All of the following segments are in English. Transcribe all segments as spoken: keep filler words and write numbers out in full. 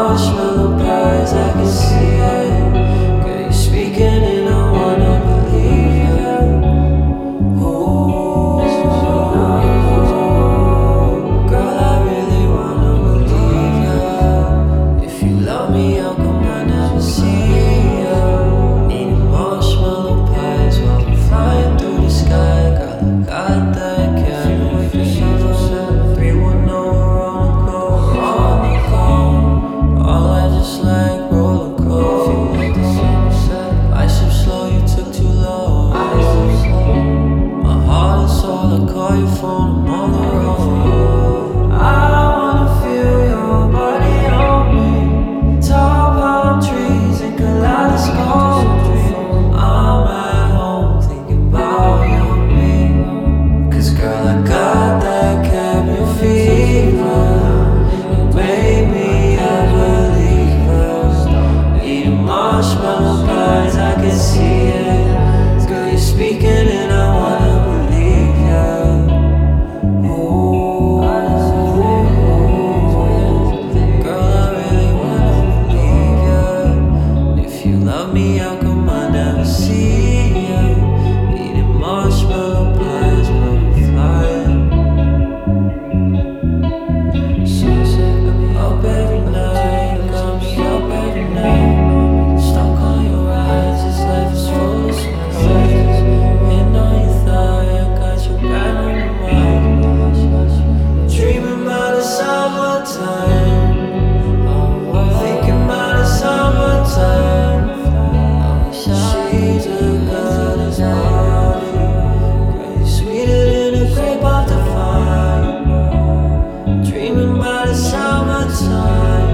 marshmallow pies, I can see it. Girl, you're speaking and I wanna believe you. Ooh, girl, I really wanna believe you. If you love me, how come I never see you? Eating marshmallow pies while we're flying through the sky. Girl, I got that camera fever. three one zero, we're on the go, we're on the go. All I just like roller coaster. Lights up slow, you took too low. My heart is all, I call your phone, I'm on the road. I wanna feel your body on me. Tall palm trees and kaleidoscope. I'm at home thinking about you and me. Cause girl, I got that cabin fever. You made me a believer. Eating marshmallow pies, I can see it. Girl, you're speaking and I wanna believe you. Ooh, girl, I really wanna believe you. If you love me, how come I never see you? Eating marshmallow pies while we're flying. Sunset got me up every night, got me up every night. Stuck on your eyes, this life is full of surprises. Hand on your thigh, I got your back on your mind. Dreaming about the summertime, thinking about the summertime. She's a goddess body, girl, you're sweeter than a grape off the vine. Dreaming about the summertime.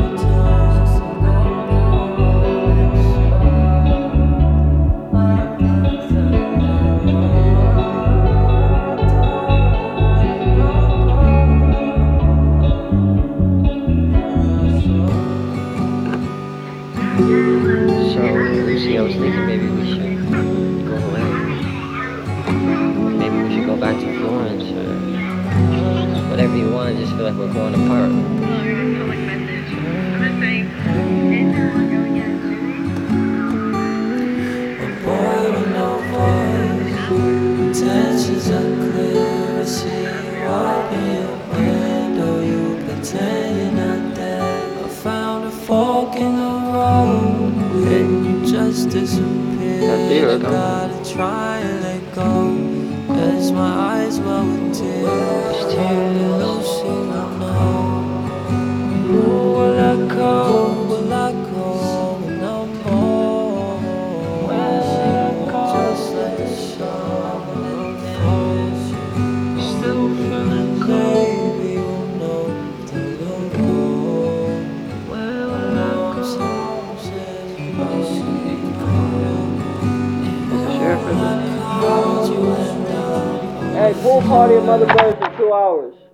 So, Lucy, I was thinking maybe we should go away. Maybe we should go back to Florence or whatever you want. I just feel like we're growing apart. A boy with no voice, intentions are clear. I see you up in your window, you pretend you're not there. I found a fork in the road, and you just disappeared. I gotta try and let go, as my eyes well with tears. Lucy, no, no. Ooh, will I go, will I go, no more? Just like the sun when it falls. Still feeling maybe we'll know the road. Well, I'm so sad, Hey, pool party at Mother Bird for two hours.